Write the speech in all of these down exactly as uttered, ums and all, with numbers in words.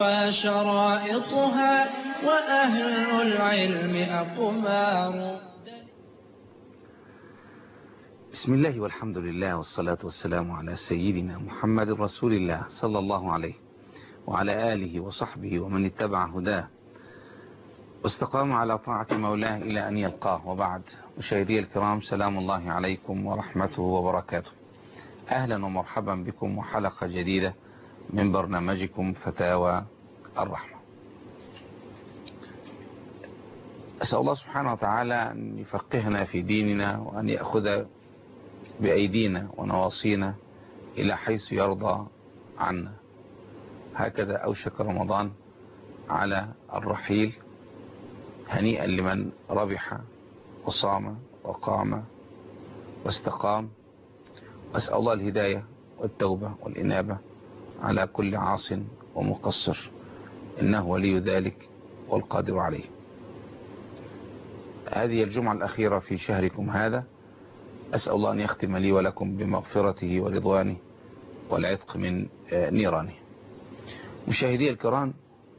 وشرائطها وأهل العلم أقمار. بسم الله والحمد لله والصلاة والسلام على سيدنا محمد رسول الله صلى الله عليه وعلى آله وصحبه ومن اتبع هداه واستقام على طاعة مولاه إلى أن يلقاه. وبعد، مشاهدي الكرام، سلام الله عليكم ورحمته وبركاته. أهلا ومرحبا بكم وحلقة جديدة من برنامجكم فتاوى الرحمة. أسأل الله سبحانه وتعالى أن يفقهنا في ديننا وأن يأخذ بأيدينا ونواصينا إلى حيث يرضى عنا. هكذا أوشك رمضان على الرحيل، هنيئا لمن ربح وصام وقام واستقام. وأسأل الله الهداية والتوبة والإنابة على كل عاص ومقصر، إنه ولي ذلك والقادر عليه. هذه الجمعة الأخيرة في شهركم هذا، أسأل الله أن يختم لي ولكم بمغفرته ورضوانه والعتق من نيرانه. مشاهدي الكرام،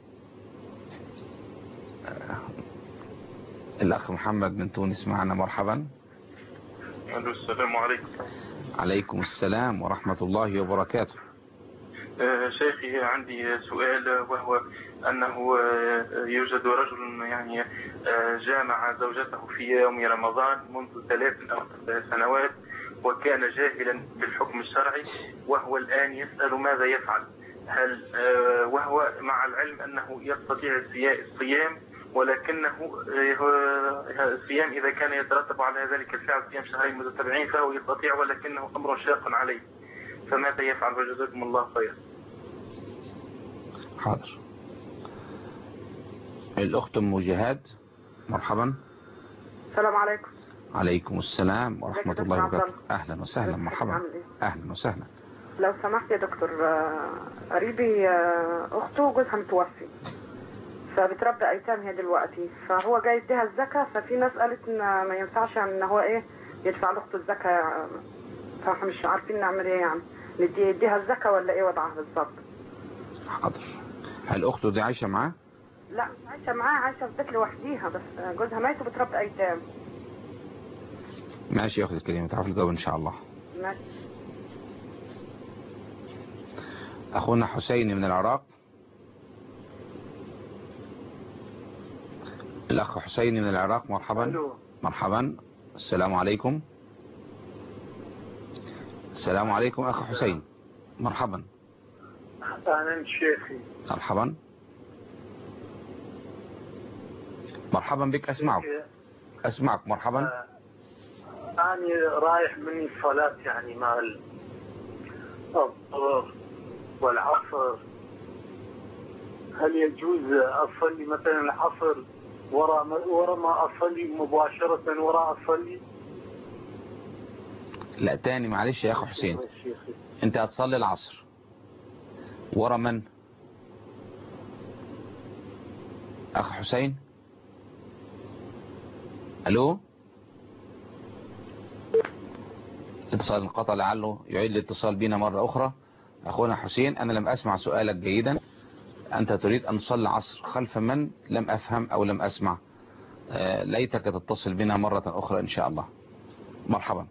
الأخ محمد من تونس معنا، مرحبا. السلام عليكم. عليكم السلام ورحمة الله وبركاته. آه شيخي، عندي سؤال، وهو أنه آه يوجد رجل يعني آه جامع زوجته في يوم رمضان منذ ثلاث أو سنوات، وكان جاهلا بالحكم الشرعي، وهو الآن يسأل ماذا يفعل. هل آه وهو مع العلم أنه يستطيع الصيام، ولكنه الصيام إذا كان يترتب على ذلك الفعل صيام شهرين متتابعين فهو يستطيع، ولكنه أمر شاق عليه، فماذا يفعل؟ وجزاكم الله خير. حاضر. الأخت أم جهاد، مرحبا. السلام عليكم. عليكم السلام ورحمة الله وبركاته. أهلا وسهلا، مرحبا. أهلا وسهلا. لو سمحت يا دكتور، قريبي أخته جوزها متوفي، فبتربي أيتام هي دلوقتي، فهو جاي يديها الزكاة، ففي ناس قالت إن ما ينفعش إن هو إيه يدفع لأخته الزكاة، فاحنا مش عارفين نعمل إيه، يعني ندي يديها الزكاة ولا إيه وضعها بالظبط؟ حاضر. هل أخته دي عايشة معاه؟ لا، عايشة معاه، عايشة في بيت لوحديها، بس جوزها ميت وبتربي أيتام. ماشي يا أخت الكريمة، تعرف الجواب إن شاء الله. ماشي. أخونا حسين من العراق. الأخ حسين من العراق، مرحبا. ألو. مرحبا. السلام عليكم. السلام عليكم أخ حسين، مرحبا. أهلا شيخي. مرحبا مرحبا بك، أسمعك أسمعك مرحبا. أنا رايح مني الصلاة يعني مع الظهر والعصر، هل يجوز أصلي مثلا العصر وراء وراء ما أصلي مباشرة وراء أصلي؟ لا، تاني معلش يا أخ حسين، أنت هتصلي العصر ورا من؟ أخ حسين، ألو؟ اتصال انقطع، لعله يعيد الاتصال بنا مرة أخرى. أخونا حسين، أنا لم أسمع سؤالك جيدا. أنت تريد أن تصلي العصر خلف من؟ لم أفهم أو لم أسمع. آه ليتك تتصل بنا مرة أخرى إن شاء الله. مرحبا.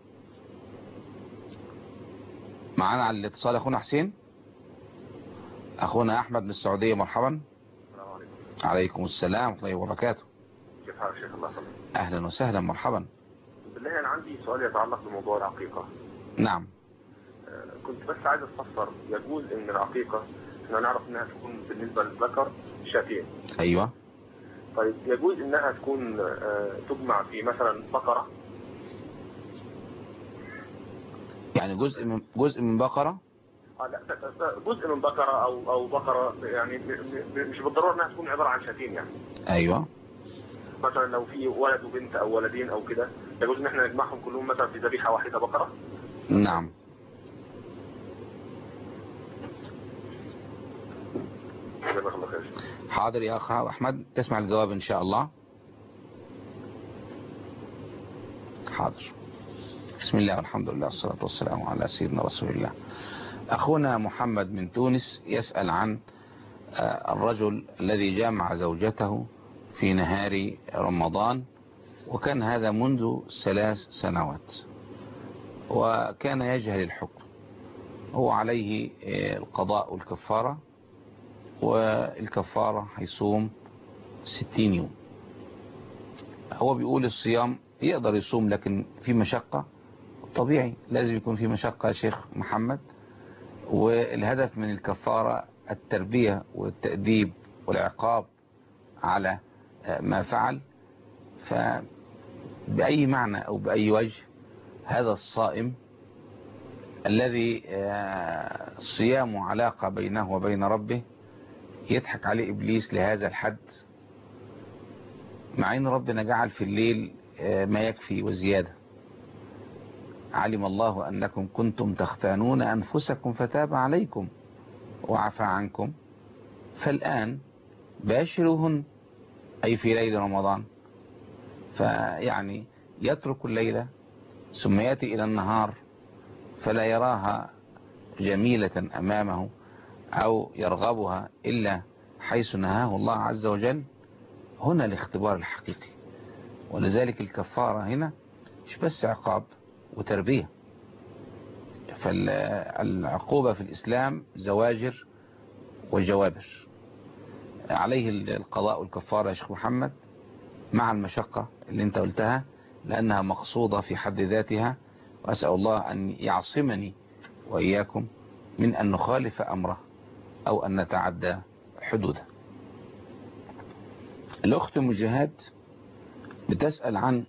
معنا على الاتصال أخونا حسين. أخونا أحمد من السعودية، مرحبا. السلام عليكم. عليكم السلام ورحمة الله وبركاته. كيف حالك شيخ؟ الله يسلمك. أهلا وسهلا، مرحبا. بالله أنا عندي سؤال يتعلق بموضوع العقيقة. نعم. كنت بس عايز استفسر، يجوز ان العقيقة احنا نعرف انها تكون بالنسبة للذكر شاتين. ايوه. طيب يجوز انها تكون تجمع في مثلا بقرة؟ يعني جزء من جزء من بقرة؟ اه لا، جزء من بقرة او او بقرة، يعني مش بالضرورة انها تكون عبارة عن شاتين يعني. ايوه. مثلا لو في ولد وبنت او ولدين او كده، يجوز ان احنا نجمعهم كلهم مثلا في ذبيحة واحدة بقرة؟ نعم. حاضر يا أخ أحمد، تسمع الجواب إن شاء الله. حاضر. بسم الله والحمد لله والصلاة والسلام على سيدنا رسول الله. أخونا محمد من تونس يسأل عن الرجل الذي جامع زوجته في نهار رمضان، وكان هذا منذ ثلاث سنوات، وكان يجهل الحكم. هو عليه القضاء والكفارة، والكفارة هيصوم ستين يوم. هو بيقول الصيام يقدر يصوم لكن في مشقة، طبيعي لازم يكون في مشقة يا شيخ محمد. والهدف من الكفارة التربية والتأديب والعقاب على ما فعل. فبأي معنى أو بأي وجه هذا الصائم الذي صيامه علاقة بينه وبين ربه يضحك عليه إبليس لهذا الحد، مع أن ربنا جعل في الليل ما يكفي وزيادة. علم الله أنكم كنتم تختانون أنفسكم فتاب عليكم وعفى عنكم فالآن باشروهن، أي في ليل رمضان. فيعني يترك الليلة ثم يأتي إلى النهار فلا يراها جميلة أمامه أو يرغبها إلا حيث نهاه الله عز وجل. هنا الاختبار الحقيقي. ولذلك الكفارة هنا مش بس عقاب وتربية. فالعقوبة في الإسلام زواجر وجوابر. عليه القضاء والكفارة يا شيخ محمد مع المشقة اللي انت قلتها، لأنها مقصودة في حد ذاتها. وأسأل الله أن يعصمني وإياكم من أن نخالف أمره أو أن نتعدى حدوده. الأخت مجاهد بتسأل عن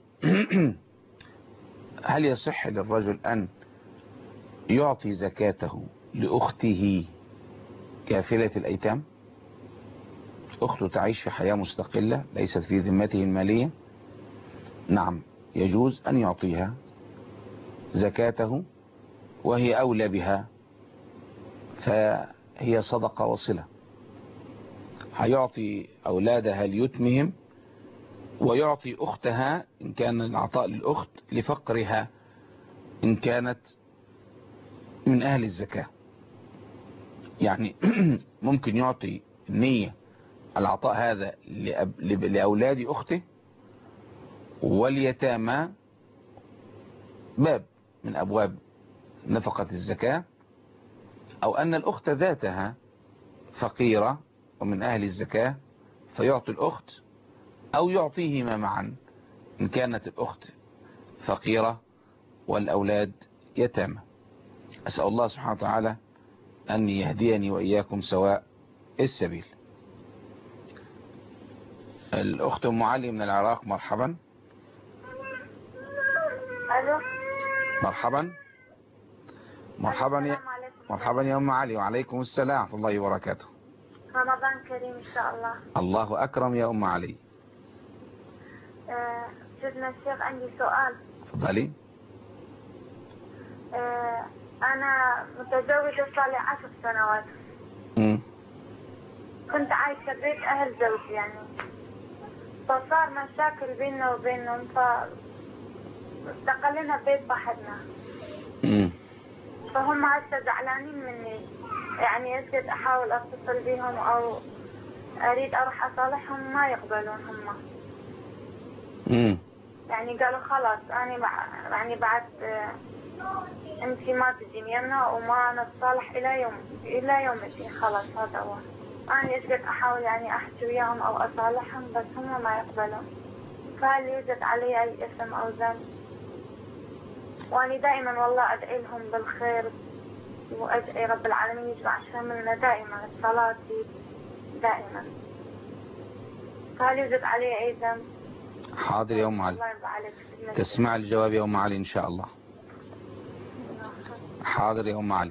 هل يصح للرجل أن يعطي زكاته لأخته كافلة الأيتام؟ أخته تعيش في حياة مستقلة ليست في ذمته المالية. نعم يجوز أن يعطيها زكاته وهي أولى بها، فهي صدقة وصلة. هيعطي أولادها ليتمهم، ويعطي أختها إن كان العطاء للأخت لفقرها إن كانت من أهل الزكاة. يعني ممكن يعطي النية العطاء هذا لأولاد أخته واليتامى، باب من أبواب نفقة الزكاة، أو أن الأخت ذاتها فقيرة ومن أهل الزكاة فيعطي الأخت، أو يعطيهما معا إن كانت الأخت فقيرة والأولاد يتامى. أسأل الله سبحانه وتعالى أن يهديني وإياكم سواء السبيل. الأخت أم علي من العراق، مرحبا. ألو. مرحبا مرحبا يا مرحبا يا أم علي. وعليكم السلام ورحمة الله وبركاته. رمضان كريم إن شاء الله. الله أكرم يا أم علي. آه سيدنا الشيخ عندي سؤال. تفضلي. آه أنا متزوجة صار لي عشر سنوات. م. كنت عايشة بيت أهل زوجي يعني، فصار مشاكل بيننا وبينهم، فاستقلنا ببيت بحدنا. م. فهم هسه زعلانين مني، يعني اسكت احاول اتصل بهم او اريد اروح اصالحهم ما يقبلون هم. امم يعني قالوا خلاص انا مع... يعني بعد انت ما تجين يمنا وما نتصالح الى يوم الى يوم الدين، خلاص هذا هو. انا اسكت احاول يعني احكي وياهم او اصالحهم بس هم ما يقبلون. فهل يوجد علي اي اسم او ذنب؟ وأنا دائما والله أدعي لهم بالخير وأدعي رب العالمين يجمع شملنا دائما صلاتي دائما. فهل يوجد علي أي ذنب؟ حاضر يا أم علي، تسمع الجواب يا أم علي إن شاء الله. حاضر يا أم علي.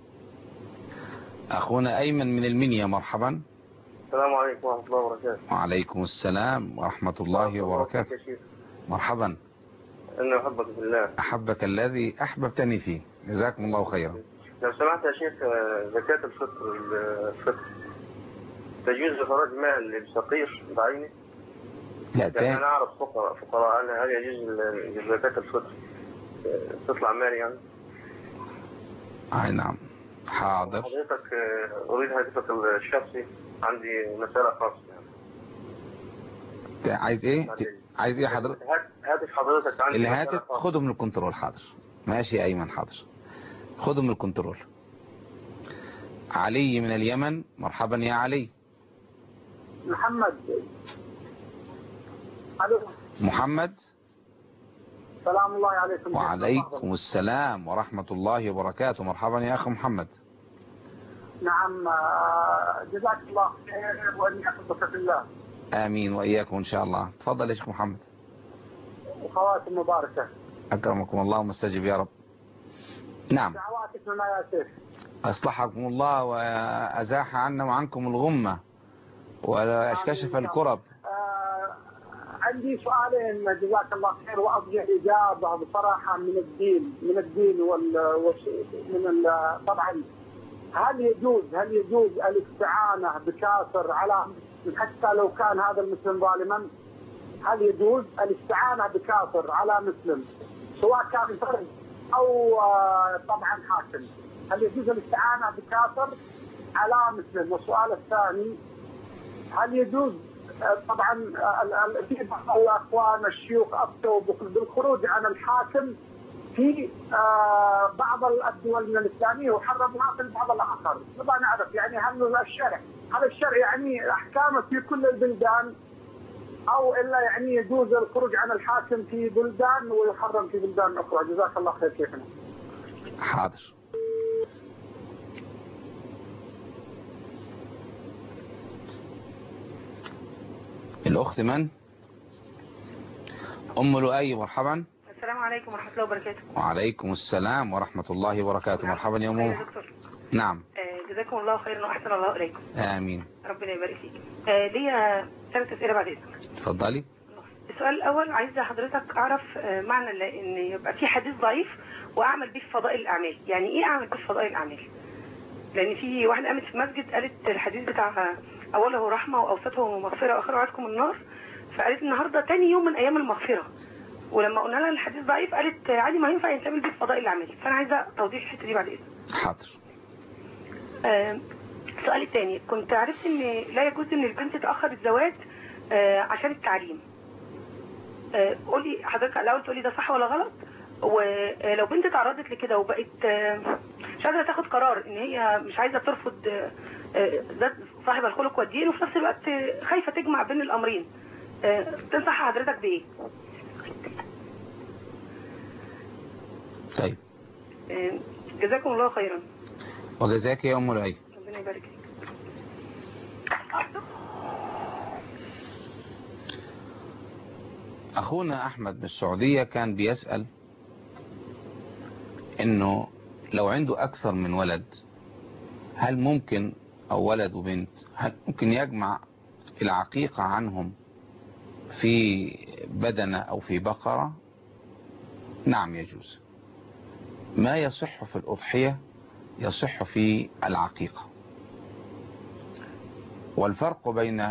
أخونا أيمن من المنيا، مرحبا. السلام عليكم ورحمة الله وبركاته. وعليكم السلام ورحمة الله وبركاته. مرحبا. أنا أحبك بالله. أحبك الذي أحببتني فيه، جزاكم الله خيرا. لو سمحت يا شيخ، زكاة الفطر الفطر تجوز لخراج مال للفقير بعينه؟ لا يعني تاني. أنا أعرف فقراء فقراء أنا هل يجوز زكاة الفطر تطلع مال يعني؟ أي نعم. حاضر. حضرتك أريد هدفك الشخصي عندي مسألة خاصة يعني. عايز ايه عايز ايه حضرتك؟ هاتف حضرتك عندي الهاتف خده من الكنترول. حاضر ماشي يا ايمن، حاضر خده من الكنترول. علي من اليمن، مرحبا يا علي. محمد. الو محمد. سلام الله عليكم. وعليكم السلام ورحمة الله وبركاته. مرحبا يا اخي محمد. نعم جزاك الله خير واني احبك في الله. امين واياكم ان شاء الله. تفضل يا شيخ محمد. وخواتم مباركة. اكرمكم الله ومستجب يا رب. نعم. دعواتك لنا يا شيخ. اصلحكم الله وازاح عنا وعنكم الغمة وكشف الكرب. آه عندي سؤالين جزاك الله خير وارجو اجابه بصراحه من الدين من الدين وال من طبعا هل يجوز هل يجوز الاستعانه بكافر على حتى لو كان هذا المسلم ظالما؟ هل يجوز الاستعانه بكافر على مسلم سواء كان فرد او طبعا حاكم؟ هل يجوز الاستعانه بكافر على مسلم؟ والسؤال الثاني هل يجوز طبعا في بعض الاخوان الشيوخ افتوا بالخروج عن الحاكم في بعض الدول من الاسلاميه وحرموها في البعض الاخر، نبغى نعرف يعني هل الشرع هل الشرع يعني احكامه في كل البلدان او الا يعني يجوز الخروج عن الحاكم في بلدان ويحرم في بلدان اخرى؟ جزاك الله خير شيخنا. حاضر. الأخت من؟ أم لؤي، مرحبا. السلام عليكم ورحمة الله وبركاته. وعليكم السلام ورحمة الله وبركاته. مرحبا يا أم. نعم. آه جزاكم الله خيرا وأحسن الله إليكم. آمين. ربنا يبارك فيك. آه ليا ثلاث أسئلة بعد إذنك. اتفضلي. السؤال الأول عايزة حضرتك أعرف آه معنى إن يبقى في حديث ضعيف وأعمل به في فضائل الأعمال، يعني إيه أعمل به في فضائل الأعمال؟ لأن في واحدة قامت في مسجد قالت الحديث بتاع أوله رحمة وأوسطه مغفرة وآخره عدكم النار، فقالت النهاردة تاني يوم من أيام المغفرة، ولما قلنا لها الحديث ضعيف قالت عادي ما ينفع يتعمل به في فضائل الأعمال، فأنا عايزة توضيح الحتة دي بعد إذنك. حاضر. آه السؤال الثاني، كنت عرفت إن لا يجوز إن البنت تأخر الزواج آه عشان التعليم. آه قولي حضرتك الأول تقولي ده صح ولا غلط؟ ولو بنت تعرضت لكده وبقت آه مش قادرة تاخد قرار إن هي مش عايزة ترفض ذات آه صاحب الخلق والدين وفي نفس الوقت خايفة تجمع بين الأمرين، آه تنصح حضرتك بإيه؟ طيب. آه جزاكم الله خيرا. وجزاك يا أم العين. ربنا يبارك فيك. أخونا أحمد من السعودية كان بيسأل إنه لو عنده أكثر من ولد هل ممكن، أو ولد وبنت، هل ممكن يجمع العقيقة عنهم في بدنة أو في بقرة؟ نعم يجوز. ما يصح في الأضحية يصح في العقيقة. والفرق بين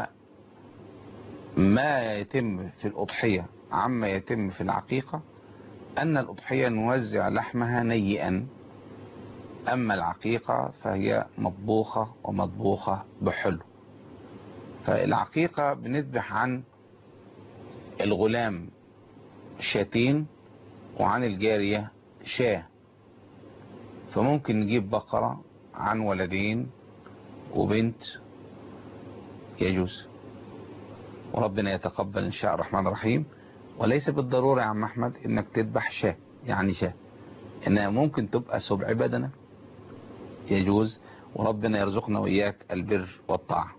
ما يتم في الأضحية عما يتم في العقيقة أن الأضحية نوزع لحمها نيئا، أما العقيقة فهي مطبوخة ومطبوخة بحلو. فالعقيقة بنذبح عن الغلام شاتين وعن الجارية شاه، فممكن نجيب بقرة عن ولدين وبنت يجوز، وربنا يتقبل إن شاء الرحمن الرحيم. وليس بالضرورة يا عم أحمد إنك تذبح شاه يعني شاه، إنها ممكن تبقى سبع بدنة يجوز، وربنا يرزقنا وإياك البر والطاعة.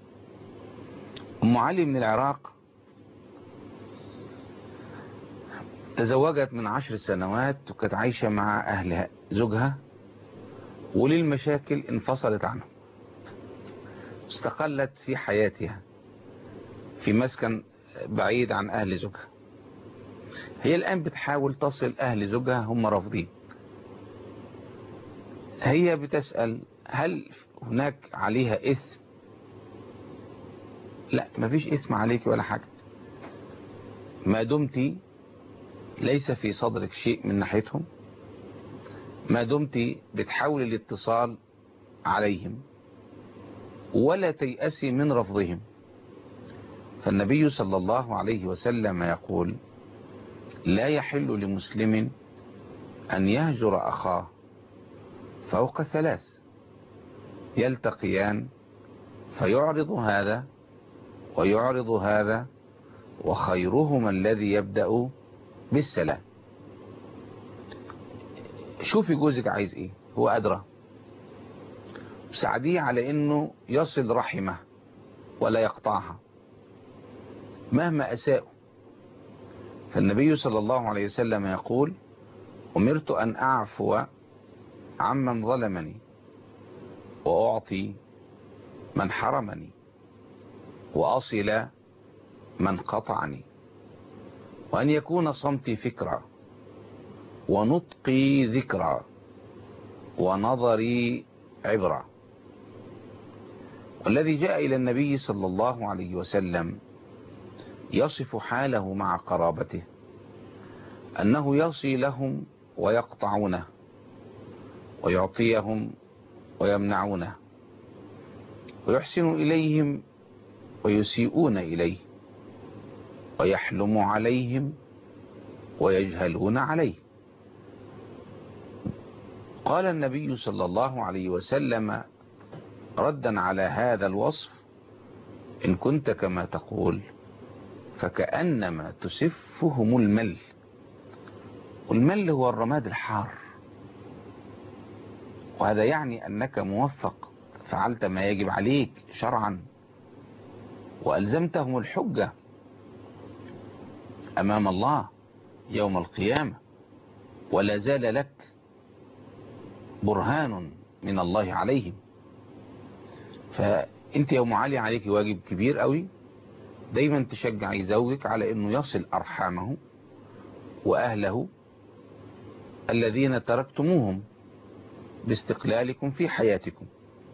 أم علي من العراق تزوجت من عشر سنوات وكانت عايشة مع أهلها زوجها، وللمشاكل انفصلت عنهم، استقلت في حياتها في مسكن بعيد عن أهل زوجها. هي الآن بتحاول تصل أهل زوجها، هم رافضين. هي بتسأل هل هناك عليها إثم؟ لا، مفيش إثم عليك ولا حاجة، ما دمتي ليس في صدرك شيء من ناحيتهم، ما دمتي بتحاول الاتصال عليهم ولا تيأسي من رفضهم. فالنبي صلى الله عليه وسلم يقول: لا يحل لمسلم أن يهجر أخاه فوق ثلاث: يلتقيان فيعرض هذا ويعرض هذا، وخيرهما الذي يبدأ بالسلام. شوفي جوزك عايز ايه، هو أدرى. ساعديه على انه يصل رحمه ولا يقطعها مهما أساءوا. فالنبي صلى الله عليه وسلم يقول: أمرت أن أعفو عمن ظلمني وأعطي من حرمني وأصل من قطعني، وأن يكون صمتي فكرة ونطقي ذكرى ونظري عبرة. والذي جاء إلى النبي صلى الله عليه وسلم يصف حاله مع قرابته أنه يصي لهم ويقطعونه، ويعطيهم ويمنعونه، ويحسن إليهم ويسيئون إليه، ويحلم عليهم ويجهلون عليه. قال النبي صلى الله عليه وسلم ردا على هذا الوصف: إن كنت كما تقول فكأنما تسفهم المل. والمل هو الرماد الحار، وهذا يعني أنك موفق، فعلت ما يجب عليك شرعا، وألزمتهم الحجة أمام الله يوم القيامة، ولا زال لك برهان من الله عليهم. فأنت يا أم علي عليك واجب كبير قوي، دايما تشجعي زوجك على أنه يصل أرحامه وأهله الذين تركتموهم باستقلالكم في حياتكم.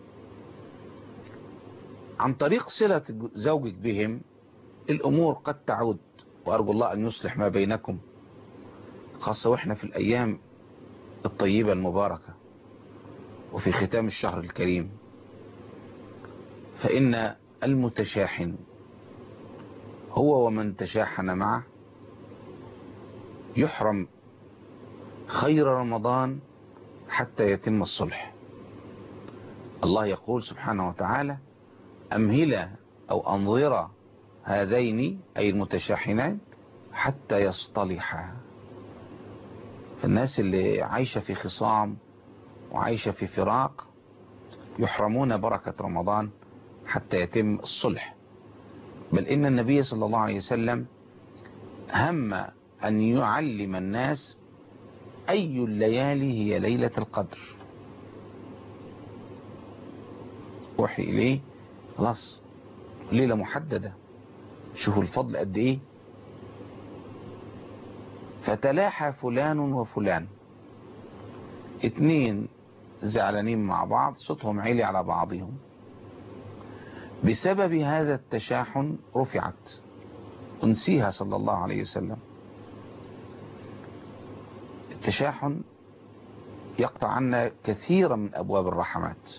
عن طريق صلة زوجك بهم الأمور قد تعود، وأرجو الله أن يصلح ما بينكم، خاصة وإحنا في الأيام الطيبة المباركة وفي ختام الشهر الكريم. فإن المتشاحن هو ومن تشاحن معه يحرم خير رمضان حتى يتم الصلح. الله يقول سبحانه وتعالى: أمهلا أو أنظر هذين أي المتشاحنين حتى يصطلحا. فالناس اللي عايشة في خصام وعايشة في فراق يحرمون بركة رمضان حتى يتم الصلح. بل إن النبي صلى الله عليه وسلم هم أن يعلم الناس أي الليالي هي ليلة القدر. وحي إليه خلاص ليلة محددة، شوفوا الفضل قد إيه. فتلاحى فلان وفلان، اتنين زعلانين مع بعض، صوتهم عالي على بعضهم، بسبب هذا التشاحن رفعت أنسيها صلى الله عليه وسلم. التشاحن يقطع عنا كثيرا من أبواب الرحمات،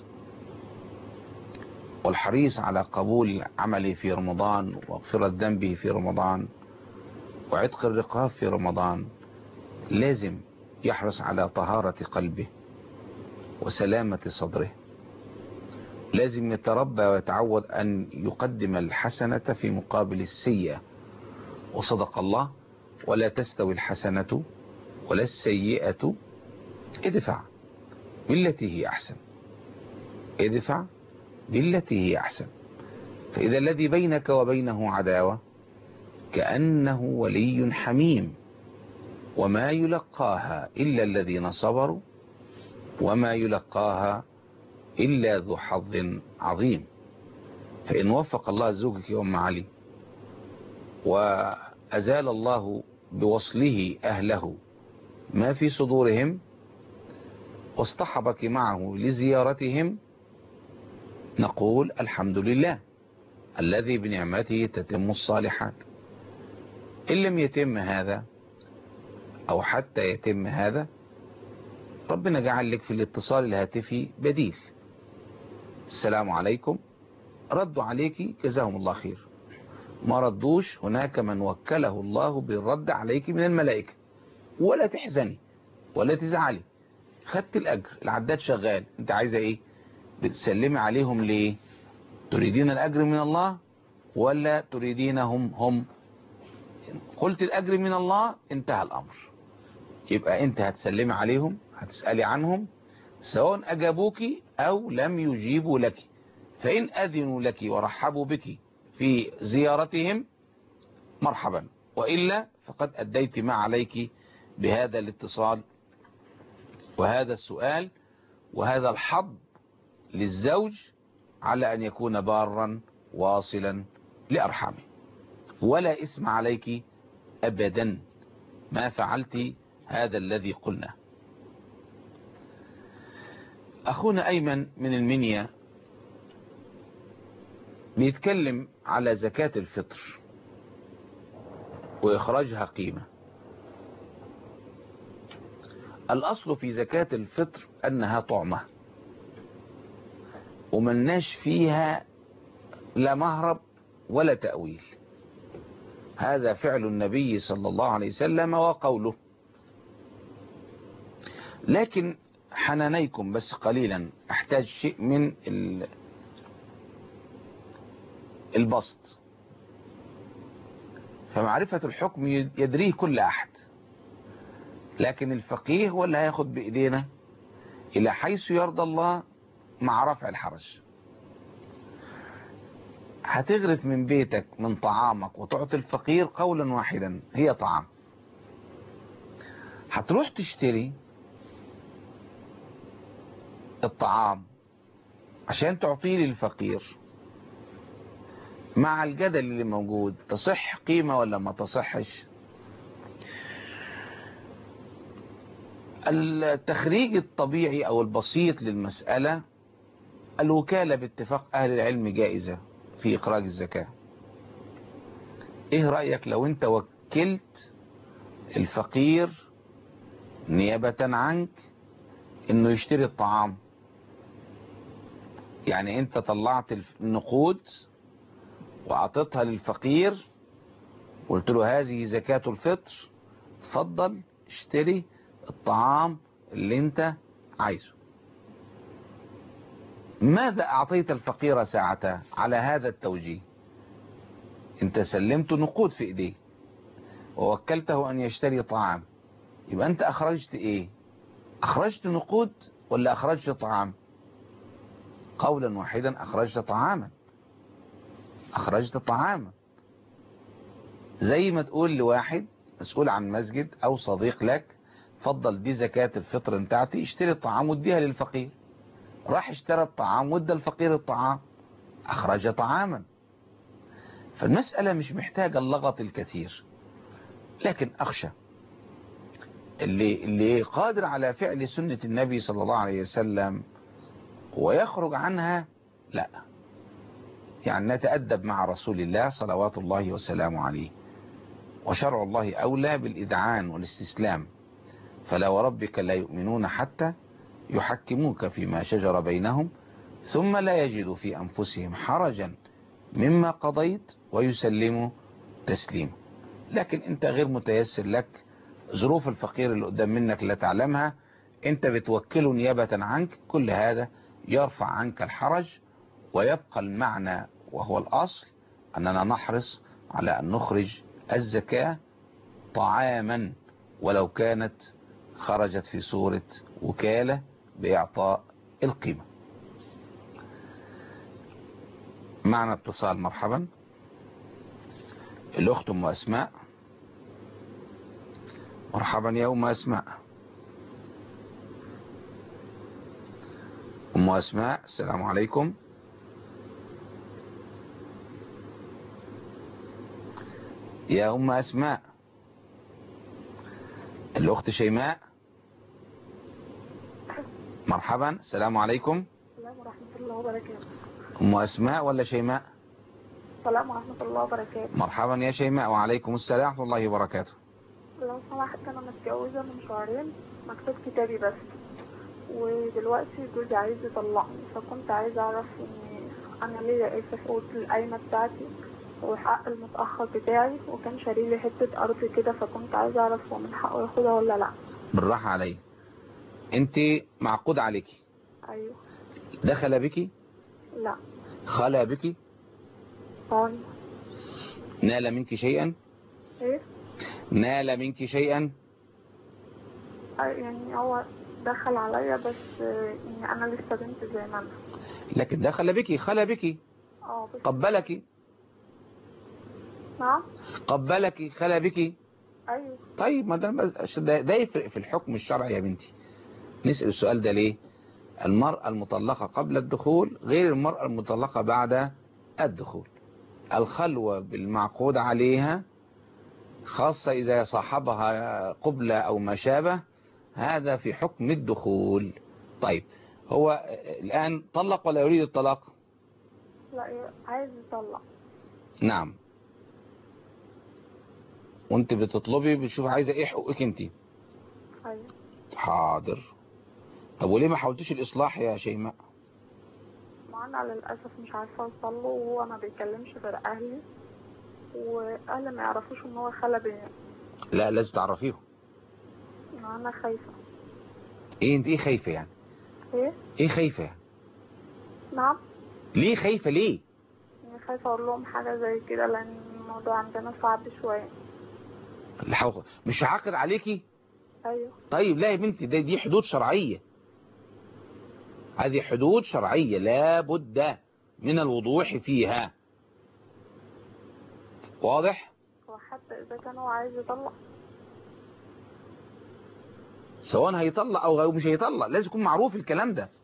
والحريص على قبول عمله في رمضان ومغفرة ذنبه في رمضان وعتق الرقاب في رمضان لازم يحرص على طهارة قلبه وسلامة صدره. لازم يتربى ويتعود أن يقدم الحسنة في مقابل السيئة. وصدق الله: ولا تستوي الحسنة ولا السيئة، ادفع بالتي هي أحسن. ادفع بالتي هي أحسن. فإذا الذي بينك وبينه عداوة كأنه ولي حميم، وما يلقاها إلا الذين صبروا وما يلقاها إلا ذو حظ عظيم. فإن وفق الله زوجك يا أم علي وأزال الله بوصله أهله ما في صدورهم واصطحبك معه لزيارتهم، نقول الحمد لله الذي بنعمته تتم الصالحات. إن لم يتم هذا أو حتى يتم هذا، ربنا جعل لك في الاتصال الهاتفي بديل. السلام عليكم ردوا عليك جزاهم الله خير، ما ردوش هناك من وكله الله بالرد عليك من الملائكة. ولا تحزني ولا تزعلي، خدت الأجر، العداد شغال. انت عايزة ايه؟ بتسلمي عليهم ليه؟ تريدين الأجر من الله ولا تريدينهم هم؟ قلت الأجر من الله انتهى الأمر. يبقى انت هتسلمي عليهم، هتسألي عنهم سواء أجابوك أو لم يجيبوا لك. فإن أذنوا لك ورحبوا بك في زيارتهم مرحبا، وإلا فقد أديت ما عليك بهذا الاتصال وهذا السؤال وهذا الحظ للزوج على أن يكون بارا واصلا لأرحامه. ولا إثم عليك أبدا ما فعلت هذا الذي قلنا. أخونا أيمن من المنيا بيتكلم على زكاة الفطر وإخراجها قيمة. الأصل في زكاة الفطر أنها طعمة، وملناش فيها لا مهرب ولا تأويل. هذا فعل النبي صلى الله عليه وسلم وقوله. لكن حنانيكم بس قليلا، أحتاج شيء من البسط. فمعرفة الحكم يدريه كل أحد، لكن الفقيه هو اللي هياخد بإيدينا إلى حيث يرضى الله مع رفع الحرج. هتغرف من بيتك من طعامك وتعطي الفقير قولا واحدا هي طعام. هتروح تشتري الطعام عشان تعطيه للفقير، مع الجدل اللي موجود تصح قيمة ولا ما تصحش؟ التخريج الطبيعي او البسيط للمسألة الوكالة باتفاق اهل العلم جائزة في اخراج الزكاة. ايه رأيك لو انت وكلت الفقير نيابة عنك انه يشتري الطعام؟ يعني انت طلعت النقود وعطيتها للفقير وقلت له هذه زكاة الفطر، تفضل اشتري الطعام اللي انت عايزه. ماذا اعطيت الفقير ساعتها على هذا التوجيه؟ انت سلمت نقود في ايديه ووكلته ان يشتري طعام، يبقى انت اخرجت ايه؟ اخرجت نقود ولا اخرجت طعام؟ قولا واحدا اخرجت طعاما. اخرجت طعاما. زي ما تقول لواحد مسؤول عن مسجد او صديق لك فضل دي زكاة الفطر بتاعتي، اشتري الطعام واديها للفقير. راح اشترى الطعام وادى الفقير الطعام، اخرج طعاما. فالمسألة مش محتاجة اللغط الكثير. لكن اخشى اللي, اللي قادر على فعل سنة النبي صلى الله عليه وسلم ويخرج عنها، لا، يعني نتأدب مع رسول الله صلوات الله وسلامه عليه. وشرع الله أولى بالإذعان والاستسلام. فلا وربك لا يؤمنون حتى يحكموك فيما شجر بينهم ثم لا يجدوا في أنفسهم حرجا مما قضيت ويسلموا تسليما. لكن انت غير متيسر لك، ظروف الفقير اللي قدام منك لا تعلمها، انت بتوكله نيابة عنك، كل هذا يرفع عنك الحرج. ويبقى المعنى وهو الأصل أننا نحرص على أن نخرج الزكاة طعاما ولو كانت خرجت في صورة وكالة بإعطاء القيمة. معنا اتصال. مرحبا. الأخت أم أسماء. مرحبا يا أم أسماء. أم أسماء السلام عليكم. يا أم أسماء. الأخت شيماء. مرحبا السلام عليكم. السلام ورحمة الله وبركاته. أم أسماء ولا شيماء؟ السلام ورحمة الله وبركاته. مرحبا يا شيماء. وعليكم السلام ورحمة الله وبركاته. لو سمحت أنا متجوزة من شهرين، مكتوب كتابي بس، ودلوقتي جوزي عايز يطلقني، فكنت عايزة أعرف إن انا ليا ايه في حقوق القايمه بتاعتي والحق المتاخر بتاعي، وكان شاري لي حته ارض كده، فكنت عايزه اعرف هو من حقه ياخدها ولا لا. بالراحه عليا، انت معقود عليكي؟ ايوه. دخل بك؟ لا. خلى بك؟ طيب. نال منك شيئا؟ ايه؟ نال منك شيئا؟ يعني هو دخل عليا بس يعني انا لسه بنت زي ما انا. لكن دخل بك، خلى بك؟ اه. قبلك؟ نعم. قبلك، خلى بك؟ ايوه. طيب ما ده ده يفرق في الحكم الشرعي يا بنتي. نسأل السؤال ده ليه؟ المرأة المطلقة قبل الدخول غير المرأة المطلقة بعد الدخول. الخلوة بالمعقود عليها خاصة إذا صاحبها قبلة أو ما شابه، هذا في حكم الدخول. طيب هو الآن طلق ولا يريد الطلاق؟ لا عايز يطلق. نعم. وانت بتطلبي بتشوف عايزة ايه حقوقك انت؟ ايوه. حاضر. طب وليه ما حاولتش الإصلاح يا شيماء؟ ما انا للأسف مش عارفة اوصل له، وهو ما بيكلمش غير اهلي، واهلي ما يعرفوش ان هو خلى بيا. لا لازم تعرفيهم. انا خايفة. ايه انت ايه خايفة يعني؟ ايه؟ ايه خايفة يعني؟ نعم. ليه خايفة ليه؟ يعني خايفة اقول لهم حاجة زي كده لان الموضوع عندنا صعب شوية. مش هعقد عليكي؟ ايوه. طيب لا يا بنتي، دي, دي حدود شرعية. هذه حدود شرعية لا بد من الوضوح فيها. واضح؟ وحتى اذا كان هو عايز يطلق، سواء هيطلق او مش هيطلق لازم يكون معروف الكلام ده.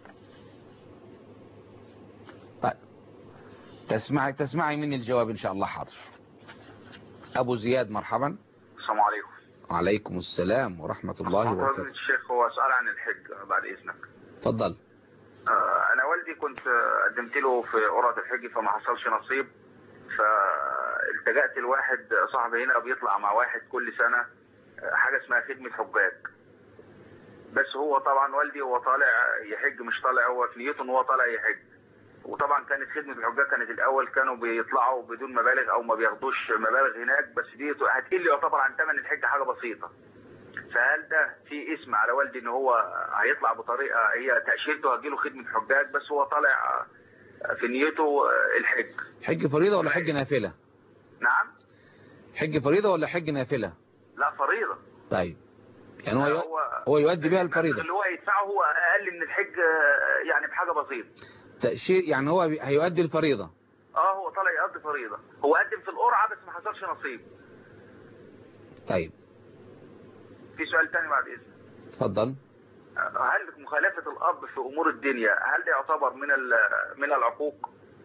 طيب تسمعي تسمعي مني الجواب ان شاء الله. حاضر. ابو زياد مرحبا. السلام عليكم. وعليكم السلام ورحمة الله وبركاته. الشيخ هو سؤال عن الحج بعد اذنك. اتفضل. آه انا والدي كنت قدمت له في قرعة الحج فما حصلش نصيب، فالتجأت لواحد صاحبي هنا بيطلع مع واحد كل سنة حاجة اسمها خدمة حجاج. بس هو طبعا والدي هو طالع يحج مش طالع هو في نيته ان هو طالع يحج. وطبعا كانت خدمة الحجاج كانت الاول كانوا بيطلعوا بدون مبالغ او ما بياخدوش مبالغ هناك، بس دي هتقل يعتبر عن ثمن الحج حاجة بسيطة. فهل ده في اسم على والدي ان هو هيطلع بطريقة هي تأشيرته هتجيله خدمة حجاج بس هو طالع في نيته الحج؟ حج فريضة ولا حج نافلة؟ نعم. حج فريضة ولا حج نافلة؟ لا فريضة. طيب يعني هو هو, هو يؤدي بها الفريضة. اللي هو يدفعه هو اقل من الحج يعني بحاجة بسيطة. تأشير يعني هو هيؤدي الفريضة. اه هو طالع يؤدي فريضة، هو قدم في القرعة بس ما حصلش نصيب. طيب في سؤال تاني بعد اذنك. اتفضل. هل مخالفة الاب في امور الدنيا هل ده يعتبر من من العقوق؟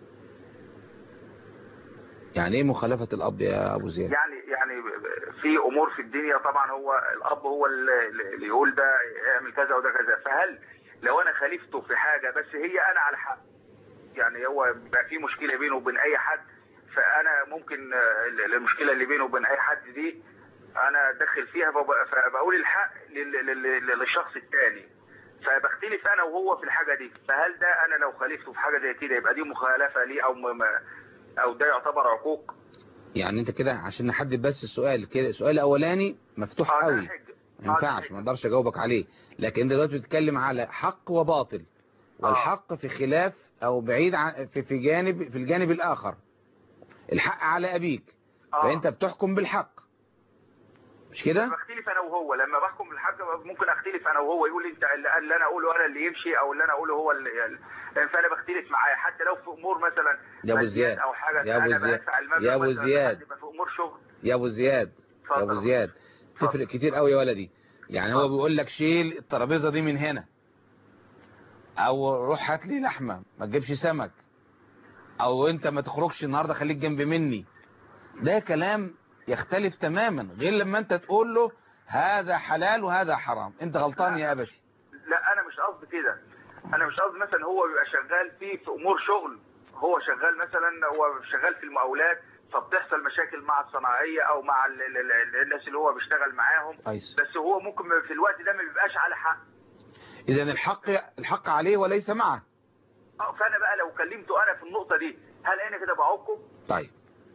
يعني ايه مخالفة الاب يا ابو زياد؟ يعني يعني في امور في الدنيا طبعا هو الاب هو اللي يقول ده اعمل كذا وده كذا، فهل لو انا خالفته في حاجة بس هي انا على حق، يعني هو بقى في مشكلة بينه وبين اي حد، فانا ممكن المشكلة اللي بينه وبين اي حد دي انا ادخل فيها فبقول الحق للشخص الثاني، فبختلف انا وهو في الحاجة دي، فهل ده انا لو خالفته في حاجة زي كده يبقى دي مخالفة ليه او او ده يعتبر عقوق؟ يعني انت كده عشان نحدد بس السؤال كده، السؤال الاولاني مفتوح آه قوي ما ينفعش ما اقدرش اجاوبك عليه، لكن انت دلوقتي بتتكلم على حق وباطل، والحق في خلاف او بعيد عن في في جانب في الجانب الاخر. الحق على ابيك آه. فانت بتحكم بالحق مش كده؟ بختلف انا وهو، لما بحكم بالحق ممكن اختلف انا وهو، يقول لي انت اللي انا اقوله انا اللي يمشي او اللي انا اقوله هو اللي، فانا بختلف معاه حتى لو في امور مثلا يا ابو زياد او حاجه يا ابو زياد يا ابو زياد في امور شغل يا ابو زياد يا ابو زياد تفرق كتير قوي يا ولدي. يعني هو بيقول لك شيل الترابيزه دي من هنا، او روح هات لي لحمه ما تجيبش سمك، او انت ما تخرجش النهارده خليك جنب مني. ده كلام يختلف تماما غير لما انت تقول له هذا حلال وهذا حرام. انت غلطان يا ابتي. لا انا مش قصدي كده، انا مش قصدي مثلا هو بيبقى شغال فيه في امور شغل، هو شغال مثلا هو شغال في المقاولات فبتحصل مشاكل مع الصناعيه او مع ال ال ال الناس اللي هو بيشتغل معاهم أيس. بس هو ممكن في الوقت ده ما بيبقاش على حق. اذا الحق الحق عليه وليس معه. اه فانا بقى لو كلمته انا في النقطه دي هل انا كده بعوقه؟ طيب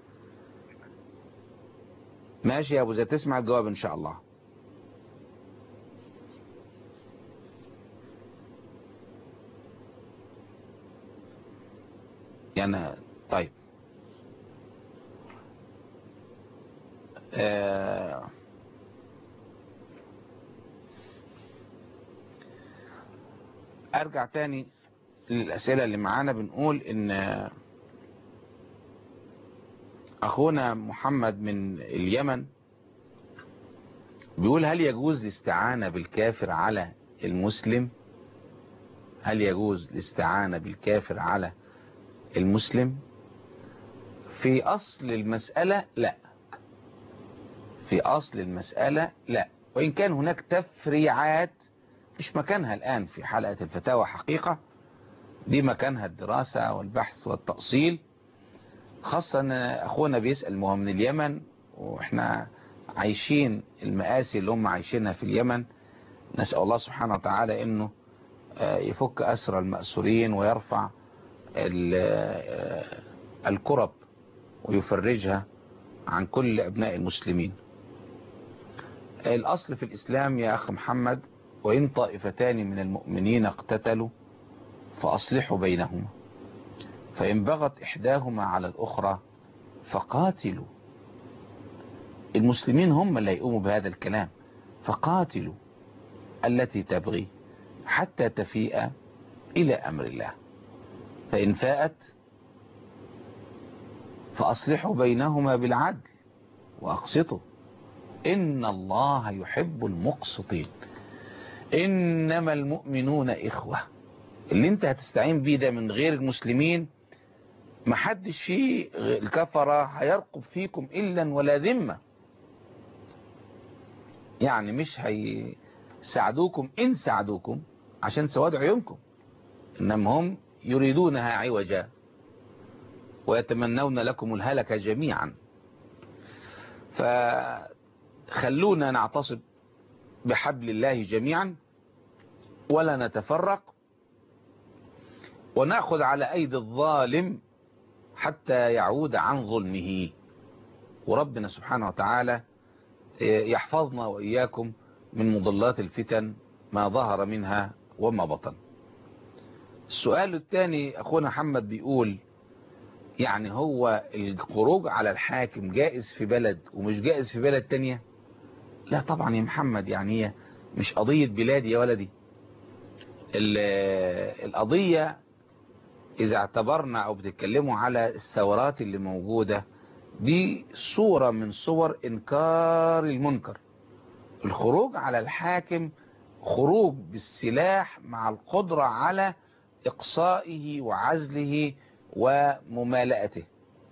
ماشي يا ابو زيد، تسمع الجواب ان شاء الله. يعني طيب آه ارجع تاني للأسئلة اللي معانا. بنقول ان اخونا محمد من اليمن بيقول هل يجوز الاستعانة بالكافر على المسلم؟ هل يجوز الاستعانة بالكافر على المسلم؟ في اصل المسألة لا، في اصل المسألة لا، وان كان هناك تفريعات مش مكانها الان في حلقة الفتاوى حقيقة، دي مكانها الدراسة والبحث والتأصيل، خاصة ان اخونا بيسأل ما هو من اليمن واحنا عايشين المآسي اللي هم عايشينها في اليمن. نسأل الله سبحانه وتعالى انه يفك أسر المأسورين ويرفع الكرب ويفرجها عن كل أبناء المسلمين. الأصل في الإسلام يا أخ محمد وإن طائفتان من المؤمنين اقتتلوا فأصلحوا بينهما فإن بغت إحداهما على الأخرى فقاتلوا. المسلمين هم اللي يقوموا بهذا الكلام، فقاتلوا التي تبغي حتى تفيء إلى أمر الله فإن فاءت فأصلحوا بينهما بالعدل وأقسطوا إن الله يحب المقسطين. إنما المؤمنون إخوة، اللي انت هتستعين بيه ده من غير المسلمين محدش فيه الكفرة هيرقب فيكم إلا ولا ذمة، يعني مش هيساعدوكم إن ساعدوكم عشان سواد عيونكم، إنما هم يريدونها عوجا ويتمنون لكم الهلك جميعا. فخلونا نعتصم بحبل الله جميعا ولا نتفرق ونأخذ على أيدي الظالم حتى يعود عن ظلمه، وربنا سبحانه وتعالى يحفظنا وإياكم من مضلات الفتن ما ظهر منها وما بطن. السؤال الثاني أخونا محمد بيقول يعني هو الخروج على الحاكم جائز في بلد ومش جائز في بلد تانية؟ لا طبعا يا محمد، يعني هي مش قضية بلاد يا ولدي. القضية إذا اعتبرنا أو بتتكلموا على الثورات اللي موجودة دي صورة من صور إنكار المنكر. الخروج على الحاكم خروج بالسلاح مع القدرة على إقصائه وعزله وممالأته.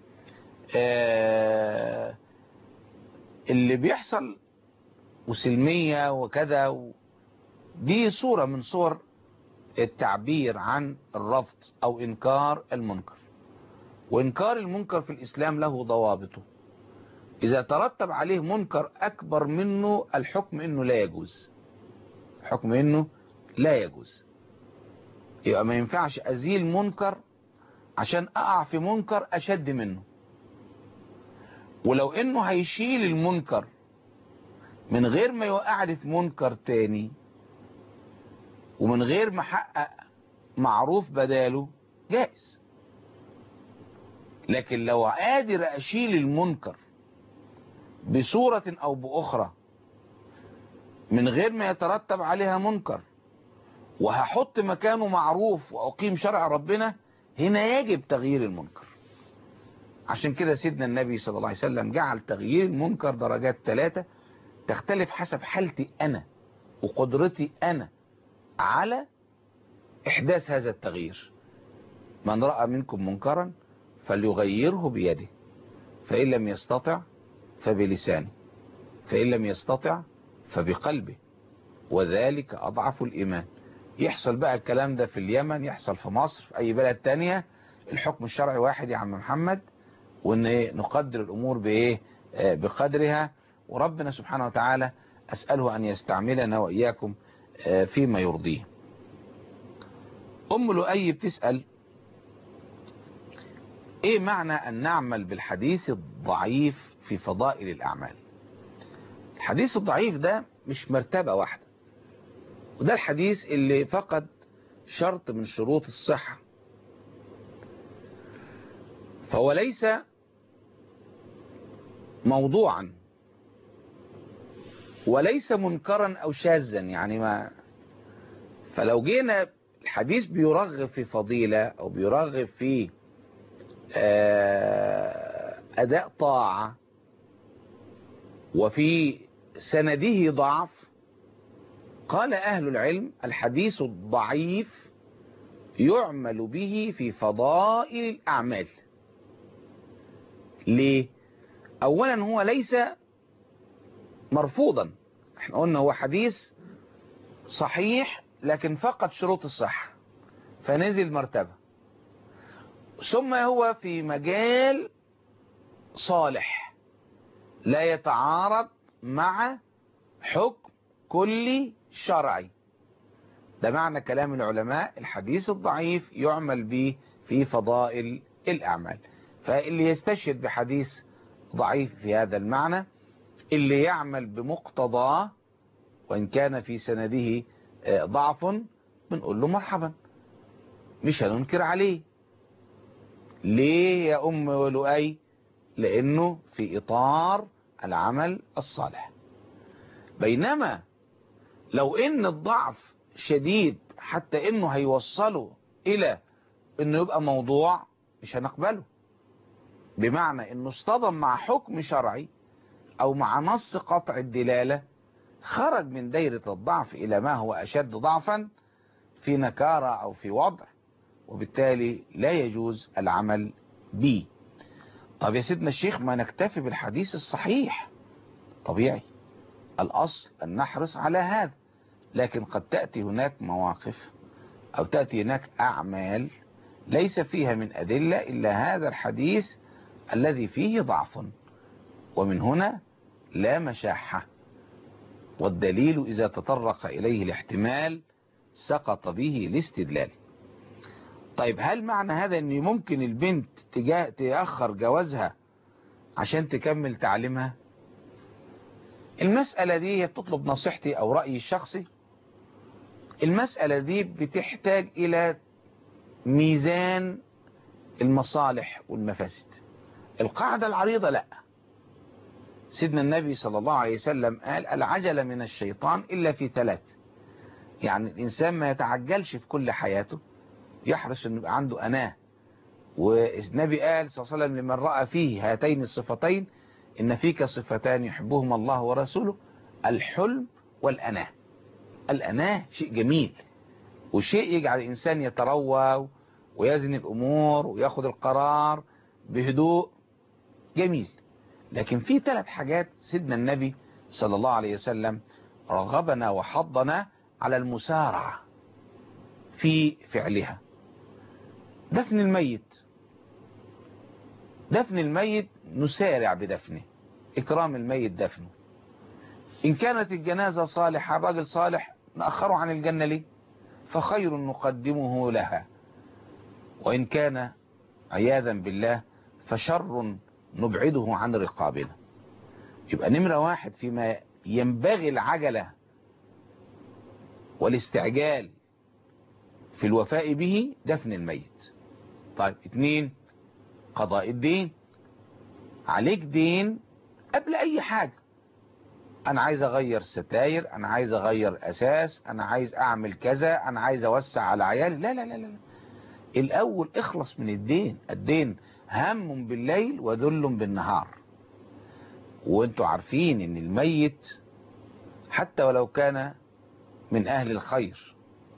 آه اللي بيحصل وسلمية وكذا دي صورة من صور التعبير عن الرفض أو إنكار المنكر. وإنكار المنكر في الإسلام له ضوابطه، إذا ترتب عليه منكر أكبر منه الحكم إنه لا يجوز، حكم إنه لا يجوز. يبقى ما ينفعش أزيل منكر عشان أقع في منكر أشد منه، ولو إنه هيشيل المنكر من غير ما يوقعني في منكر تاني ومن غير ما احقق معروف بداله جائز. لكن لو قادر اشيل المنكر بصورة او باخرى من غير ما يترتب عليها منكر وهحط مكانه معروف واقيم شرع ربنا، هنا يجب تغيير المنكر. عشان كده سيدنا النبي صلى الله عليه وسلم جعل تغيير المنكر درجات ثلاثة تختلف حسب حالتي انا وقدرتي انا على إحداث هذا التغيير. من رأى منكم منكرا فليغيره بيده فإن لم يستطع فبلسانه فإن لم يستطع فبقلبه وذلك أضعف الإيمان. يحصل بقى الكلام ده في اليمن، يحصل في مصر، في أي بلد تانية، الحكم الشرعي واحد يا عم محمد، وإن نقدر الأمور بإيه بقدرها. وربنا سبحانه وتعالى أسأله أن يستعملنا وإياكم فيما يرضيه. أم لؤي بتسأل ايه معنى ان نعمل بالحديث الضعيف في فضائل الاعمال؟ الحديث الضعيف ده مش مرتبة واحدة، وده الحديث اللي فقد شرط من شروط الصحة، فهو ليس موضوعا وليس منكرا او شاذا، يعني ما فلو جينا الحديث بيرغب في فضيلة او بيرغب في اداء طاعة وفي سنده ضعف، قال اهل العلم الحديث الضعيف يعمل به في فضائل الاعمال. ليه؟ اولا هو ليس مرفوضا، احنا قلنا هو حديث صحيح لكن فقد شروط الصحة فنزل مرتبة، ثم هو في مجال صالح لا يتعارض مع حكم كلي شرعي. ده معنى كلام العلماء الحديث الضعيف يعمل به في فضائل الأعمال. فاللي يستشهد بحديث ضعيف في هذا المعنى اللي يعمل بمقتضاه وإن كان في سنده ضعف بنقول له مرحبا، مش هننكر عليه. ليه يا أم لؤي؟ لأنه في إطار العمل الصالح. بينما لو إن الضعف شديد حتى إنه هيوصله إلى إنه يبقى موضوع، مش هنقبله، بمعنى إنه اصطدم مع حكم شرعي أو مع نص قطع الدلالة، خرج من دايرة الضعف إلى ما هو أشد ضعفا في نكارة أو في وضع، وبالتالي لا يجوز العمل به. طب يا سيدنا الشيخ ما نكتفي بالحديث الصحيح، طبيعي الأصل أن نحرص على هذا، لكن قد تأتي هناك مواقف أو تأتي هناك أعمال ليس فيها من أدلة إلا هذا الحديث الذي فيه ضعف، ومن هنا لا مشاحة، والدليل إذا تطرق إليه الاحتمال سقط به الاستدلال. طيب هل معنى هذا أن ممكن البنت تأخر جوازها عشان تكمل تعليمها؟ المسألة دي تطلب نصيحتي أو رأيي الشخصي. المسألة دي بتحتاج إلى ميزان المصالح والمفاسد. القاعدة العريضة لا. سيدنا النبي صلى الله عليه وسلم قال العجلة من الشيطان إلا في ثلاث، يعني الإنسان ما يتعجلش في كل حياته، يحرص أن يبقى عنده أناه. والنبي قال صلى الله عليه وسلم لمن رأى فيه هاتين الصفتين إن فيك صفتان يحبهما الله ورسوله، الحلم والأناه. الأناه شيء جميل وشيء يجعل الإنسان يتروى ويزن الأمور ويأخذ القرار بهدوء، جميل. لكن في ثلاث حاجات سيدنا النبي صلى الله عليه وسلم رغبنا وحضنا على المسارعة في فعلها. دفن الميت، دفن الميت نسارع بدفنه، إكرام الميت دفنه. إن كانت الجنازة صالحة، راجل صالح، نأخره عن الجنة ليه؟ فخير نقدمه لها. وإن كان عياذا بالله فشر نبعده عن رقابنا. يبقى نمرة واحد فيما ينبغي العجلة والاستعجال في الوفاء به دفن الميت. طيب اتنين، قضاء الدين. عليك دين قبل أي حاجة. أنا عايز أغير ستاير، أنا عايز أغير أساس، أنا عايز أعمل كذا، أنا عايز أوسع على عيالي. لا لا لا لا، الأول اخلص من الدين. الدين هم بالليل وذل بالنهار. وانتوا عارفين ان الميت حتى ولو كان من أهل الخير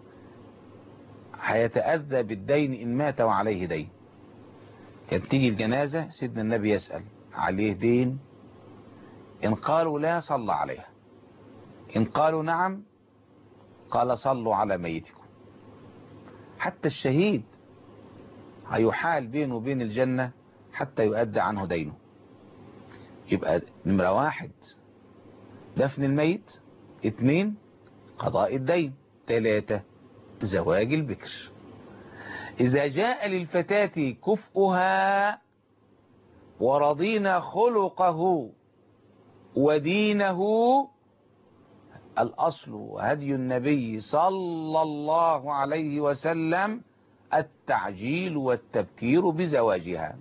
هيتأذى بالدين إن مات وعليه دين. كانت تيجي الجنازة سيدنا النبي يسأل عليه دين، إن قالوا لا صلى عليها، إن قالوا نعم قال صلوا على ميتكم. حتى الشهيد هيحال بينه وبين الجنة حتى يؤدى عنه دينه. يبقى نمرة واحد دفن الميت، اتنين قضاء الدين، تلاتة زواج البكر. إذا جاء للفتاة كفؤها ورضينا خلقه ودينه، الأصل هدي النبي صلى الله عليه وسلم التعجيل والتبكير بزواجها.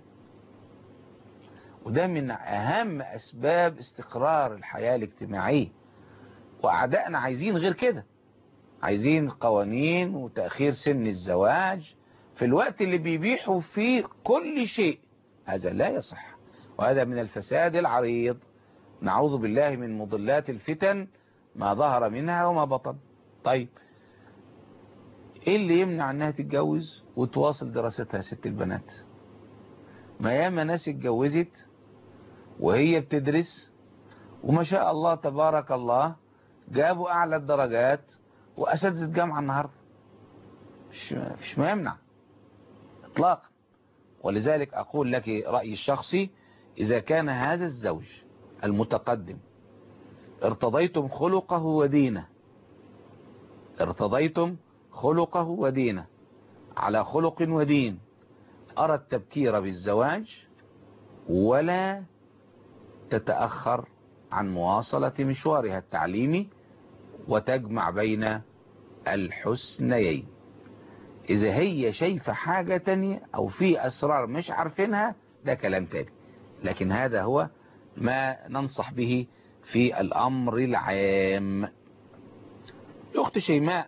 وده من أهم أسباب استقرار الحياة الاجتماعية. وأعدائنا عايزين غير كده، عايزين قوانين وتأخير سن الزواج في الوقت اللي بيبيحوا فيه كل شيء. هذا لا يصح، وهذا من الفساد العريض. نعوذ بالله من مضلات الفتن ما ظهر منها وما بطن. طيب ايه اللي يمنع انها تتجوز وتواصل دراستها ست البنات؟ ما ياما ناس اتجوزت وهي بتدرس وما شاء الله تبارك الله جابوا اعلى الدرجات واساتذه جامعه النهارده. مش مش ما يمنع اطلاقا. ولذلك اقول لك رايي الشخصي، اذا كان هذا الزوج المتقدم ارتضيتم خلقه ودينه، ارتضيتم خلقه ودينه على خلق ودين، أرى التبكير بالزواج ولا تتأخر عن مواصلة مشوارها التعليمي وتجمع بين الحسنيين. إذا هي شايفة حاجة تانية أو في أسرار مش عارفينها ده كلام تاني، لكن هذا هو ما ننصح به في الأمر العام. الأخت شيماء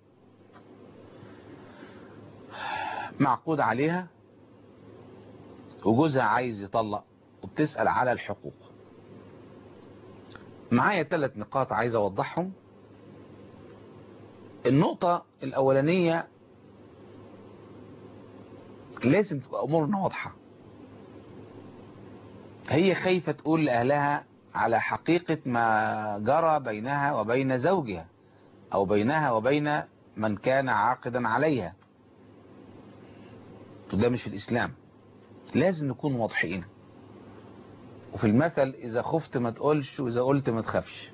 معقود عليها وجوزها عايز يطلق وبتسأل على الحقوق. معايا ثلاث نقاط عايز أوضحهم. النقطة الأولانية لازم تبقى أمورنا واضحة. هي خايفة تقول لأهلها على حقيقة ما جرى بينها وبين زوجها أو بينها وبين من كان عاقدا عليها، وده مش في الإسلام. لازم نكون واضحين. وفي المثل إذا خفت ما تقولش وإذا قلت ما تخافش.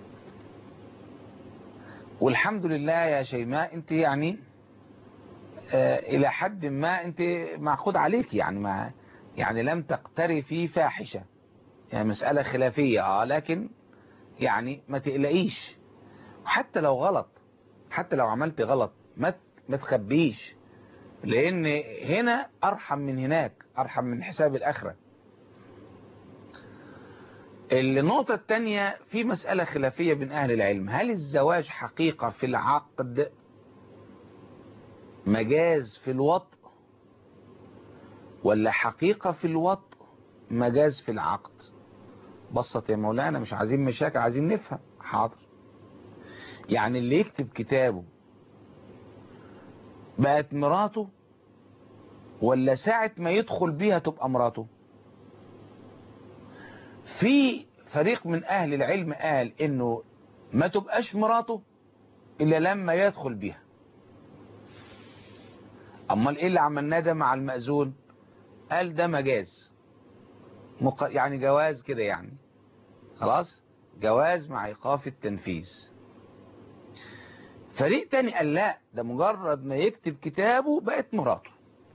والحمد لله يا شيماء أنت يعني آه إلى حد ما أنت معقود عليك، يعني ما يعني لم تقترفي فاحشة، يعني مسألة خلافية اه لكن يعني ما تقلقيش. وحتى لو غلط، حتى لو عملت غلط ما ما تخبيش، لأن هنا أرحم من هناك، أرحم من حساب الآخرة. النقطة الثانية في مسألة خلافية بين أهل العلم، هل الزواج حقيقة في العقد مجاز في الوطء، ولا حقيقة في الوطء مجاز في العقد؟ بسط يا مولانا، مش عايزين مشاكل، عايزين نفهم. حاضر. يعني اللي يكتب كتابه بقت مراته ولا ساعة ما يدخل بيها تبقى مراته؟ في فريق من أهل العلم قال إنه ما تبقاش مراته إلا لما يدخل بيها. أمال إيه اللي عملناه ده مع المأذون؟ قال ده مجاز، مق... يعني جواز كده، يعني خلاص جواز مع إيقاف التنفيذ. فريق تاني قال لا، ده مجرد ما يكتب كتابه بقت مراته.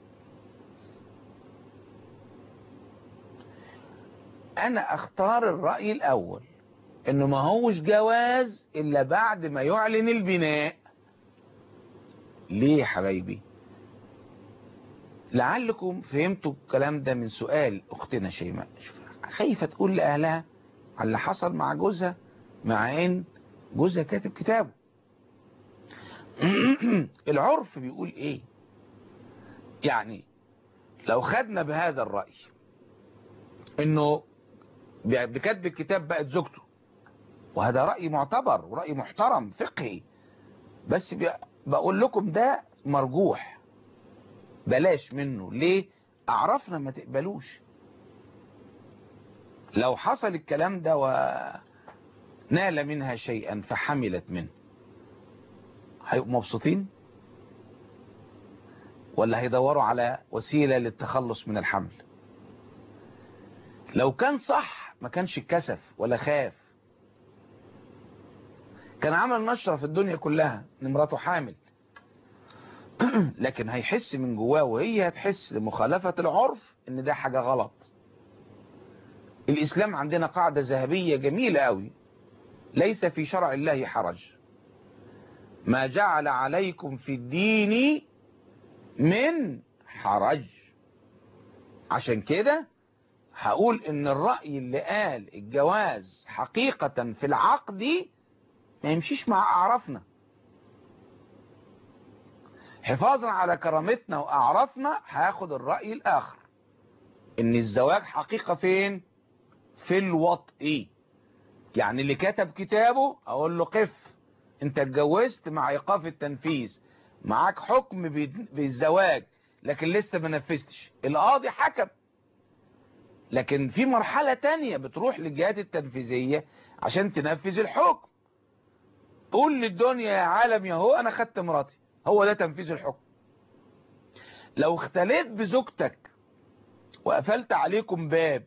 أنا أختار الرأي الأول، إنه ما هوش جواز إلا بعد ما يعلن البناء. ليه يا حبايبي؟ لعلكم فهمتوا الكلام ده من سؤال أختنا شيماء. خايفة تقول لأهلها على اللي حصل مع جوزها مع إن جوزها كاتب كتابه. العرف بيقول إيه؟ يعني لو خدنا بهذا الرأي إنه بكتب الكتاب بقت زوجته، وهذا رأي معتبر ورأي محترم فقهي، بس بقول لكم ده مرجوح، بلاش منه. ليه؟ أعرفنا ما تقبلوش. لو حصل الكلام ده ونال منها شيئا فحملت منه، هيبقوا مبسوطين ولا هيدوروا على وسيلة للتخلص من الحمل؟ لو كان صح ما كانش اتكسف ولا خاف، كان عمل نشرة في الدنيا كلها ان مراته حامل. لكن هيحس من جواه وهي هتحس لمخالفة العرف ان ده حاجة غلط. الإسلام عندنا قاعدة ذهبية جميلة قوي: ليس في شرع الله حرج، ما جعل عليكم في الدين من حرج. عشان كده هقول ان الرأي اللي قال الجواز حقيقة في العقد ما يمشيش مع أعرافنا. حفاظا على كرامتنا وأعرافنا هاخد الرأي الآخر ان الزواج حقيقة فين؟ في الوطء. يعني اللي كتب كتابه اقول له قف، انت اتجوزت مع ايقاف التنفيذ، معاك حكم بالزواج لكن لسه ما نفذتش. القاضي حكم، لكن في مرحلة تانية بتروح للجهات التنفيذية عشان تنفذ الحكم. قول للدنيا يا عالم يا هو انا خدت مراتي، هو ده تنفيذ الحكم. لو اختليت بزوجتك وقفلت عليكم باب،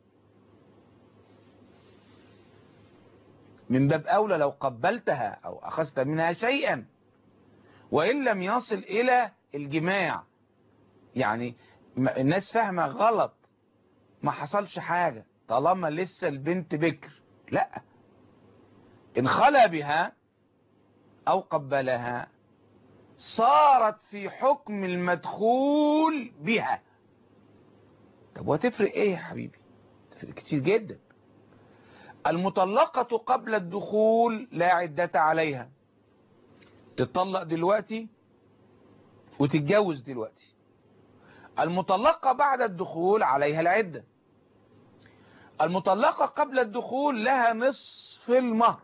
من باب أولى لو قبلتها أو أخذت منها شيئا، وإن لم يصل إلى الجماع. يعني الناس فاهمة غلط، ما حصلش حاجة طالما لسه البنت بكر. لا، إن خلى بها أو قبلها صارت في حكم المدخول بها. طب وتفرق إيه يا حبيبي؟ تفرق كتير جدا. المطلقة قبل الدخول لا عدة عليها، تطلق دلوقتي وتتجوز دلوقتي. المطلقة بعد الدخول عليها العدة. المطلقة قبل الدخول لها نصف المهر،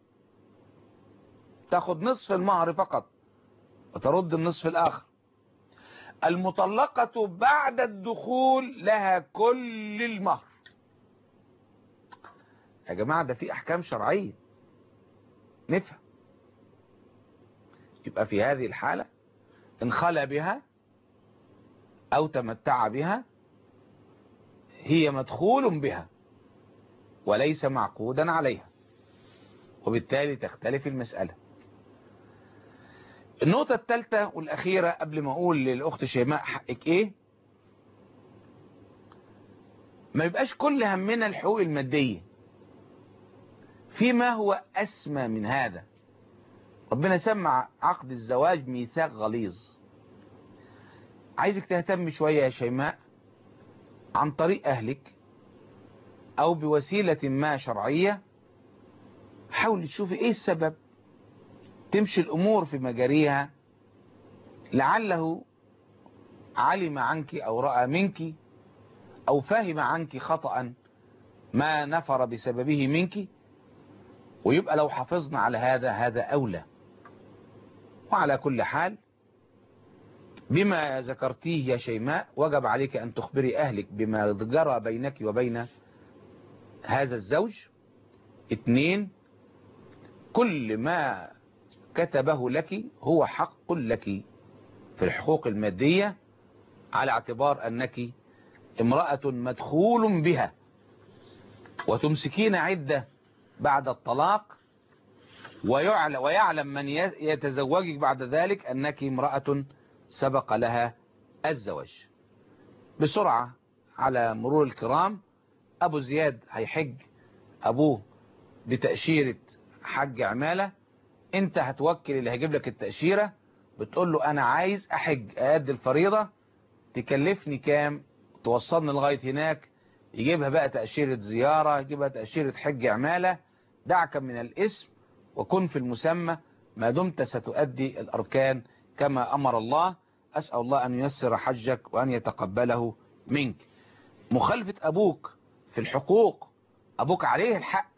تاخد نصف المهر فقط وترد النصف الآخر. المطلقة بعد الدخول لها كل المهر. يا جماعة ده في أحكام شرعية نفهم. يبقى في هذه الحالة إن خلى بها أو تمتع بها هي مدخول بها وليس معقودا عليها، وبالتالي تختلف المسألة. النقطة الثالثة والأخيرة قبل ما أقول للأخت شيماء حقك إيه، ما يبقاش كل همنا الحقوق المادية، فيما هو أسمى من هذا. ربنا سمع عقد الزواج ميثاق غليظ. عايزك تهتم شوية يا شيماء عن طريق أهلك أو بوسيلة ما شرعية، حاول تشوفي إيه السبب، تمشي الأمور في مجاريها. لعله علم عنك أو رأى منك أو فهم عنك خطأ ما نفر بسببه منك، ويبقى لو حافظنا على هذا هذا أولى. وعلى كل حال بما ذكرتيه يا شيماء وجب عليك أن تخبري أهلك بما جرى بينك وبين هذا الزوج. اتنين، كل ما كتبه لك هو حق لك في الحقوق المادية، على اعتبار أنك امرأة مدخول بها وتمسكين عدة بعد الطلاق، ويعلم, ويعلم من يتزوجك بعد ذلك أنك امرأة سبق لها الزواج. بسرعة على مرور الكرام، أبو زياد هيحج أبوه بتأشيرة حج عمالة. انت هتوكل اللي هيجيب لك التأشيرة، بتقول له أنا عايز أحج أأدي الفريضة، تكلفني كام، توصلني لغاية هناك. يجيبها بقى تأشيرة زيارة، يجيبها تأشيرة حج عمالة. دعك من الاسم وكن في المسمى ما دمت ستؤدي الأركان كما أمر الله. أسأل الله أن ييسر حجك وأن يتقبله منك. مخالفة أبوك في الحقوق، أبوك عليه الحق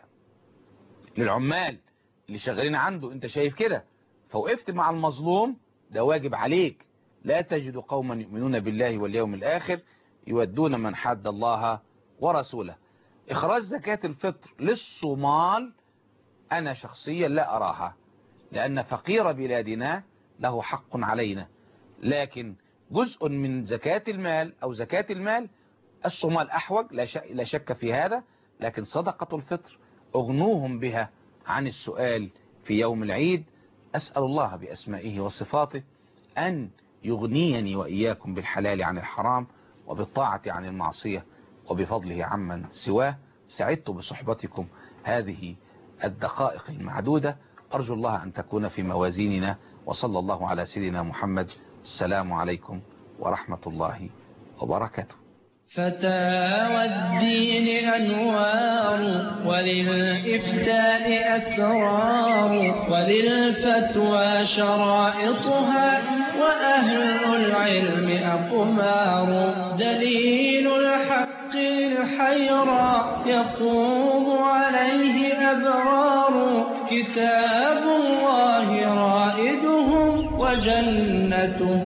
للعمال اللي شغالين عنده، انت شايف كده، فوقفت مع المظلوم، ده واجب عليك. لا تجد قوما يؤمنون بالله واليوم الآخر يودون من حد الله ورسوله. إخراج زكاة الفطر للصومال أنا شخصيا لا أراها، لأن فقير بلادنا له حق علينا، لكن جزء من زكاة المال أو زكاة المال الصومال أحوج، لا شك في هذا، لكن صدقة الفطر أغنوهم بها عن السؤال في يوم العيد. أسأل الله بأسمائه وصفاته أن يغنيني وإياكم بالحلال عن الحرام وبالطاعة عن المعصية وبفضله عمن سواه. سعدت بصحبتكم هذه الدقائق المعدودة، أرجو الله أن تكون في موازيننا، وصلى الله على سيدنا محمد. السلام عليكم ورحمة الله وبركاته. فتاوى الدين أنوار، وللإفتاء أسرار، وللفتوى شرائطها، وأهل العلم أقمار. دليل الحق للحيرى يقوم عليه أبرار، كتاب الله رائدهم وجنته